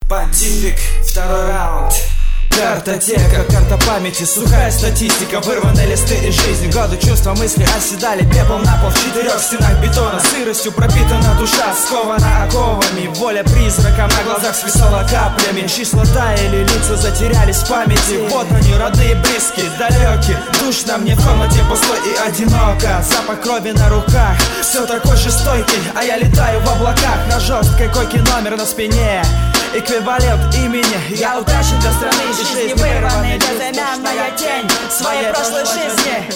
Понтифик, второй раунд. Картотека, карта памяти, сухая статистика, вырванные листы из жизни. Годы, чувства, мысли оседали пеплом на пол. В 4 стенах бетона сыростью пропитана душа, скована оковами. Воля призраком на глазах свисала каплями. Числа таяли, лица затерялись в памяти. Вот они, родные, близкие, далекие. Душно мне в комнате пустой и одиноко. Запах крови на руках, все такой же стойкий, а я летаю в облаках. На жесткой койке номер на спине, эквивалент имени. Я утрачен для страны и жизни, вырванная безымянная тень своей прошлой жизни.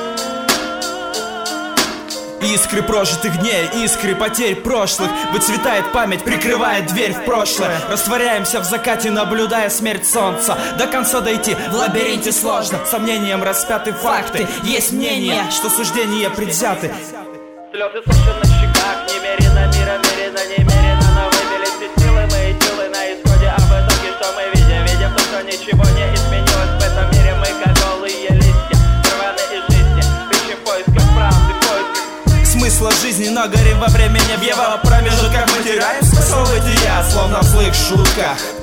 Искры прожитых дней, искры потерь прошлых. Выцветает память, прикрывает дверь в прошлое. Растворяемся в закате, наблюдая смерть солнца. До конца дойти в лабиринте сложно. Сомнением распяты факты. Есть мнение, что суждения предвзяты. Слезы сушат на щеках, немерено мира, мерено, немерено. Но выбили все силы, мои силы на исходе. А в итоге что мы видим? Видим то, что ничего не изменилось в этом мире. Мы как голые листья, рваны из жизни. Ищем в поисках правды, в поисках смысла жизни, но горим во времени. В его промежутках мы теряем смысл бытия, словно в злых шутках.